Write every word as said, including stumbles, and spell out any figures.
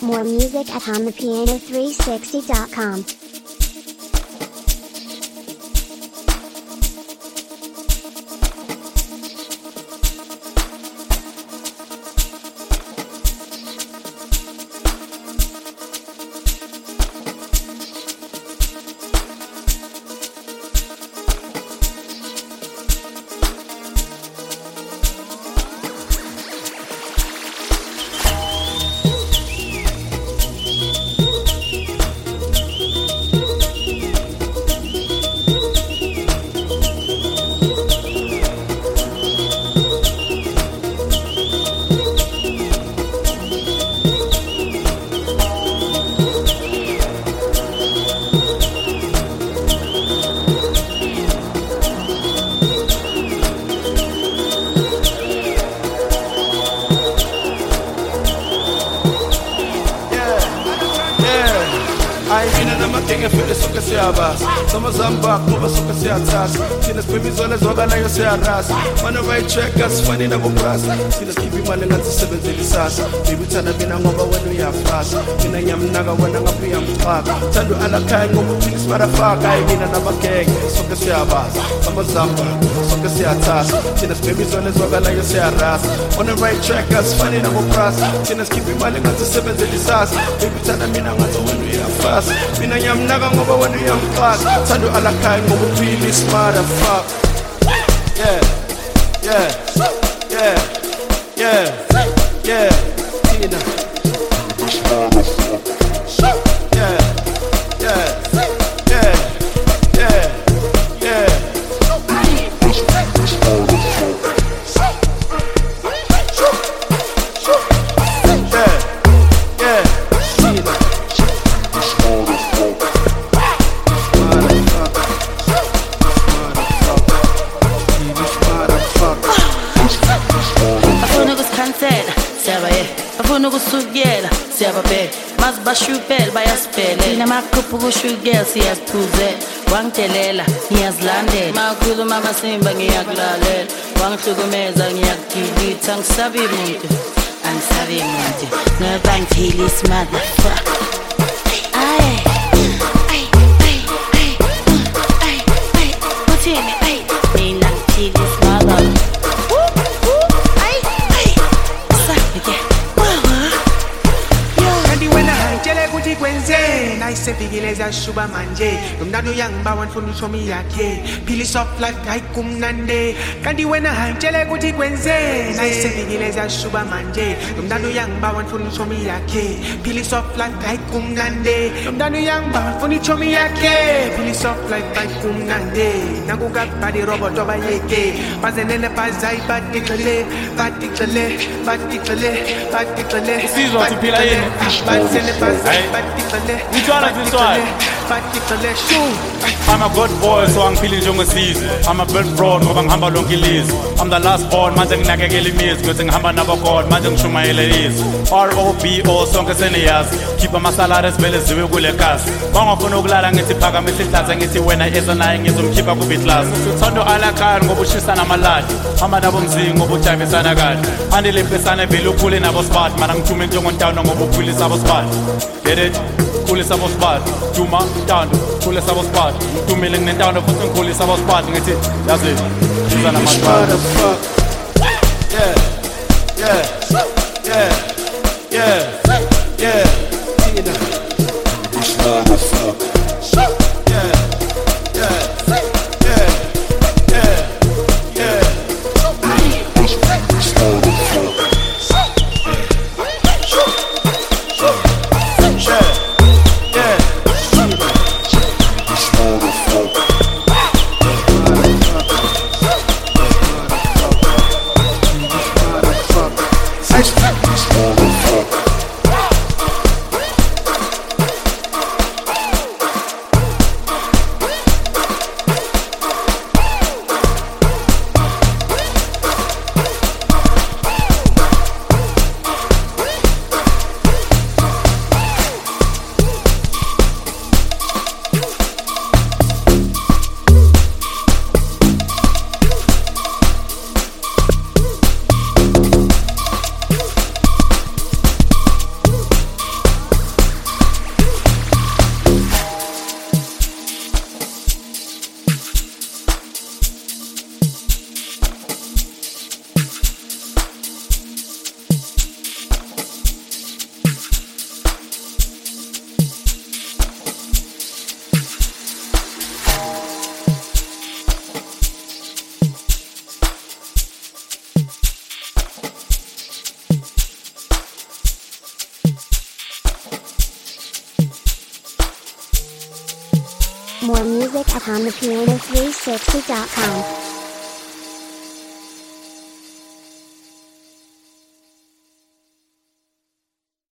More music at hum the piano three sixty dot com. Some Zambak, Nova Soka Siatas, Tinas Pimizola Zogana Siaras, one of my checkers, funny number brass, Tinas keep him running at the seven Sas, maybe Tanabina Mova when we are fast, in a Yam Naga when I'm up in Park, Tandu Alakai, no things matter fuck, I mean another cake, Soka Siabas, some Zambak, Soka Siatas, Tinas Pimizola Zogana Siaras, one of my checkers, funny number brass, Tinas keep him running at the seven Sas, maybe Tanabina when we are fast, in a Yam Naga Mova when we are fast. Tandu alakai ngobu really smart as fuck. Yeah, yeah, yeah, yeah, yeah, Tina. Yeah, yeah, yeah, yeah, yeah. Kusukela siyababheka mazi bashupele bayaspele thina makhupha kushukela siyaziphuze wangidelela ngiyazilandela makhuluma amasimba ngiyakulalela wangihlukumeza ngiyakudilitha ngisabi muntu angisabi muntu ngoba ngithile motherfucker ay ay ay ay ay ay uthini ay mina ngithile motherfucker Naisepigileza shuba manje Lumdanu yang bawan funu chomi yake Pili soft life kai kumnande Kandi wena hanjele kuti kwenze Naisepigileza shuba manje Lumdanu yang bawan funu chomi yake Pili soft life kai kumnande Lumdanu yang bawan funu chomi yake Pili soft life kai kumnande Nagugat badi robot oba yeke Pazenene pazai bati kale Bati kale Bati kale Bati kale Sizo tupila yenu Pazenene pazai bati kale I'm a good boy, so I'm feeling young as season. I'm a big broad, ngoba ngihamba lonke ilizwe. I'm the last born, manje nginakekela imizi, kuthi ngihamba nabakhoda, manje ngishumayela izwi. R O B O sonke seniyazi, khipha amasalari esivele ziwe kule kasi. Wangafuna ukulala ngithi phakamise ihlaza ngithi wena eza naye ngizomkhipha kubitlas. Thondo alakhaya ngoba ushisa namaladi, hamba nabo mzingi ngoba ujabisana kahle. Andilempesana vele ukhule nabo spot, mara ngithume njengontawona ngoba ukhulisa abo spot. Get it? Khulisa abo spot, Juma Tando, khulisa abo spot. Ngidumile nginentawona futhi ngikhulisa abo spot ngithi yazi siza namatwala. Yeah, yeah, yeah, yeah, yeah, Tina. This motherfucker. Yeah, yeah, yeah, yeah, yeah. This motherfucker. More music at on the piano three sixty dot com.